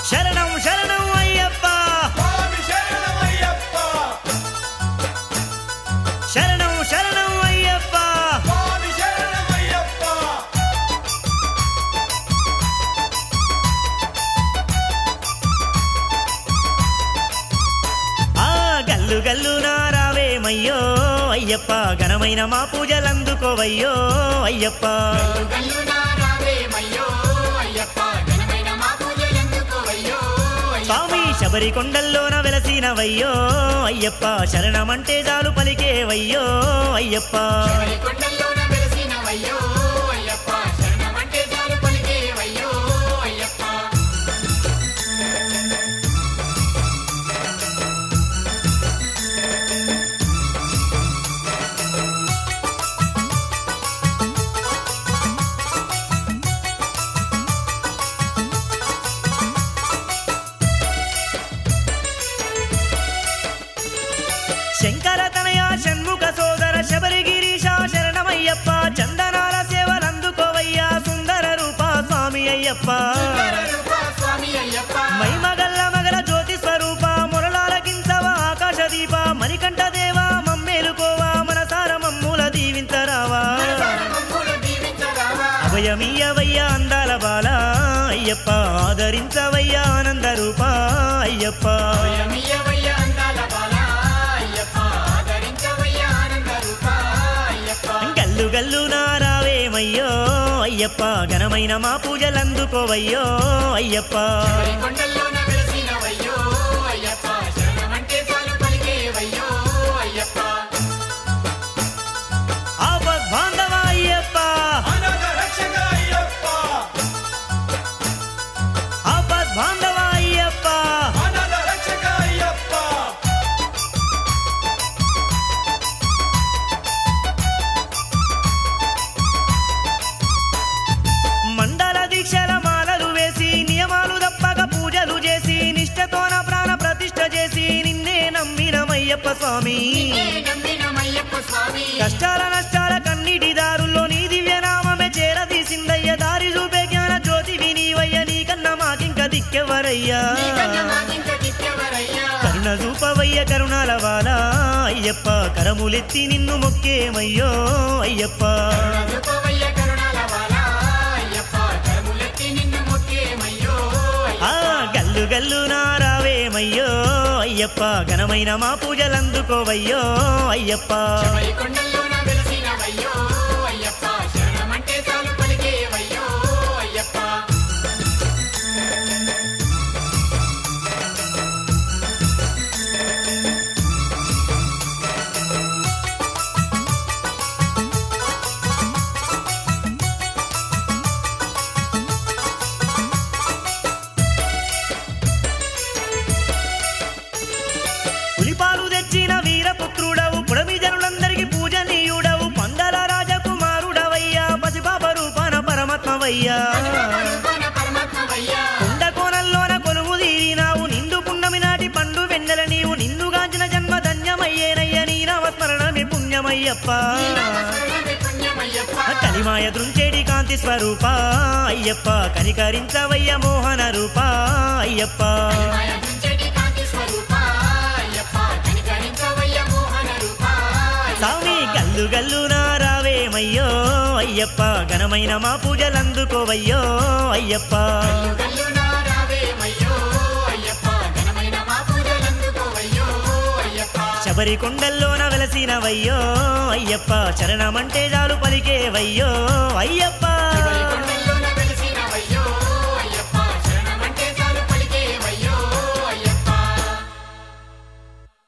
శరణం శరణం అయ్యప్ప స్వామి శరణమయ్యప్ప శరణం శరణం అయ్యప్ప స్వామి శరణమయ్యప్ప ఆ గల్లు గల్లు నారావేమయ్యో అయ్యప్ప ఘనమైన మా పూజలందుకోవయ్యో అయ్యప్ప స్వామి శబరి కొండల్లోన వెలసినవయ్యో అయ్యప్ప శరణమంటే చాలు పలికేవయ్యో అయ్యప్ప శంకర తనయ షణ్ముఖ సోదర శబరిగిరీశ శరణమయ్యప్ప చందనాల సేవలందుకోవయ్యా సుందర రూప స్వామి అయ్యప్ప మైమగల్ల మగల జ్యోతి స్వరూప మురళాలకించవ ఆకాశ దీప మణికంఠ దేవ మమ్మేలుకోవా మనసార మమ్ముల దీవించరావా అభయమీయవయ్యా అందాల బాల అయ్యప్ప ఆదరించవయ్యా ఆనంద రూప అయ్యప్ప గల్లు గల్లు నారావేమయ్యో అయ్యప్ప ఘనమైన మా పూజలందుకోవయ్యో అయ్యప్ప ఆపద్ బాంధవ అయ్యప్ప అనాథ రక్షక అయ్యప్ప ఆపద్ బాంధవ అయ్యప్ప అనాథ రక్షక అయ్యప్ప మండల దీక్షల మాలలు వేసి నియమాలు తప్పక పూజలు చేసి నిష్ఠతోన ప్రాణ ప్రతిష్ఠ చేసి నిన్నే నమ్మినమయ్యప్ప స్వామి కష్టాల నష్టాల కన్నిటి దారుల్లో నీ దివ్యనామమే చేరదీసిందయ్య దారి చూపే జ్ఞాన జ్యోతి వినీవయ్య నీకన్నా మాకింక దిక్కెవరయ్యా కరుణ చూపవయ్య కరుణాల వాల అయ్యప్ప కరములెత్తి నిన్ను మొక్కేమయ్యో అయ్యప్ప ఆ గల్లు గల్లు నారావేమయ్యో అయ్యప్ప ఘనమైన మా పూజలందుకోవయ్యో అయ్యప్ప పులిపాలు తెచ్చిన వీరపుత్రుడవు పుడమి జనులందరికీ పూజనీయుడవు పందల రాజకుమారుడవయ్యా పసిపాప రూపాన పరమాత్మవయ్యా కొండ కోనల్లోన కొలువు తీరినావు నిండు పున్నమి నాటి పండు వెన్నెల నీవు నిన్నుగాంచిన జన్మ ధన్యమయ్యేనయ్య నీ నామస్మరణమే పుణ్యమయ్యప్ప కలిమాయ దృంచేడి కాంతి స్వరూప అయ్యప్ప కనికరించవయ్య మోహన రూప అయ్యప్ప స్వామి గల్లు గల్లు నారావేమయ్యో అయ్యప్ప ఘనమైన మా పూజలందుకోవయ్యో అయ్యప్ప శబరి కొండల్లోన వెలసినవయ్యో అయ్యప్ప చరణమంటే చాలు పలికేవయ్యో అయ్యప్ప